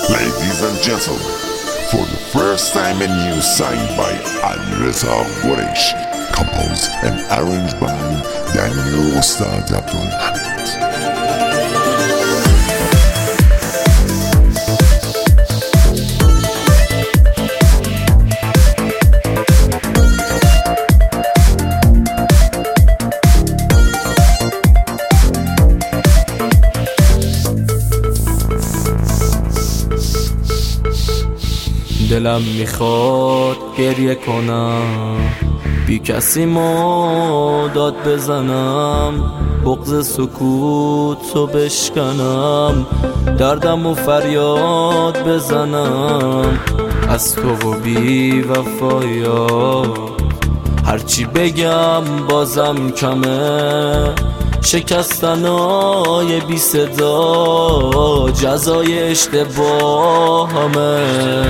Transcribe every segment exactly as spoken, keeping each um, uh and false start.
Ladies and gentlemen, for the first time a new song by Alireza Quresh, composed and arranged by Daniel Ustad Abdulhamid. دلم میخواد گریه کنم، بی کسی داد بزنم، بغض سکوتو بشکنم، دردم و فریاد بزنم از تو و بی وفایات. هرچی بگم بازم کمه، شکستنای بی صدا جزای اشتباهمه.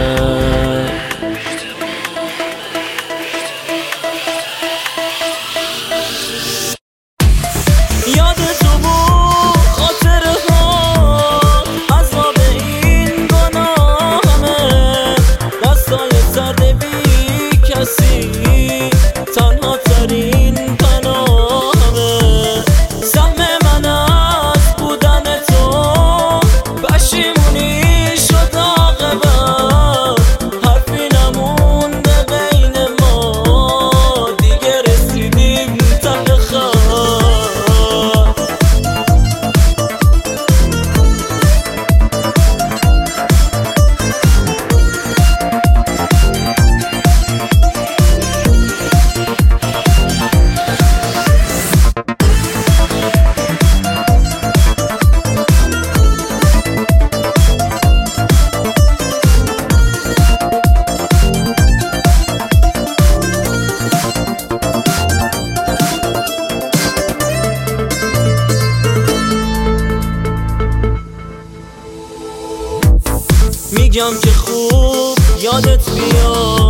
یاد تو بود خاطره ها، عذاب این گناهمه، دستای سرد بی کسی، تنها ترین پناهمه. سهم من از بودن تو پشیمونی شد عاقبت، حرفی نمونده بین ما، دیگه رسیدیم ته خط. میگم که خوب یادت بیاد،